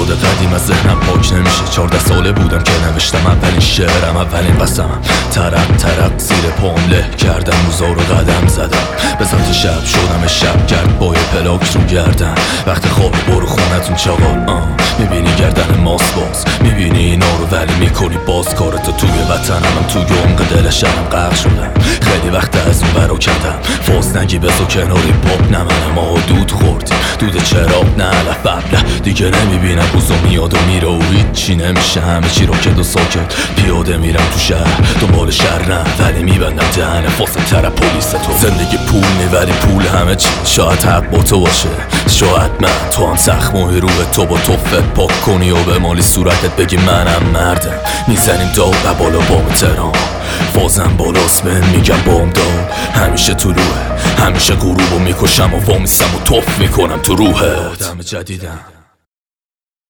یاد قدیم از ذهنم پاک نمیشه. 14 ساله بودم که نوشتم اولین شعرم، اولین قسمم. ترق ترق زیر پام له کردم، روزا رو قدم زدم. به سمت شب شدم شب گرد با یه پلاک رو گردم. وقت خوابی برو خونتون چاقال. میبینی گردن ماست باز، میبینی اینا رو ولی میکنی باز. کارتو توی وطنم، توی عمق دل شهرم غرق شدم. خیلی وقت از اون برا کردم، فاز نگی بزو کناری پاپ. نه منم آقا دود خوردی، دود چراغ نه علف ببله. دیگه نمیبینم روزو میاد و میره و هیچی نمیشه. همه چی راکت و ساکت پیاده میرم تو شهر، دنبال شهر نه ولی میبندم دهن فاسد تر پلیس تو. زندگی پول میبری پول همه چی، شاید حق با تو باشه، شاید من. تو هم زخمای روح تو با توفت پاک کنی و به مالی صورتت بگی منم مردم. میزنیم داغ و بالا بام تهران، فازم بالاست بهم میگم بام داد. همیشه طلوعه، همیشه غروبو میکشم و وامیستم و توف میکنم تو روحت. آدم جدیدم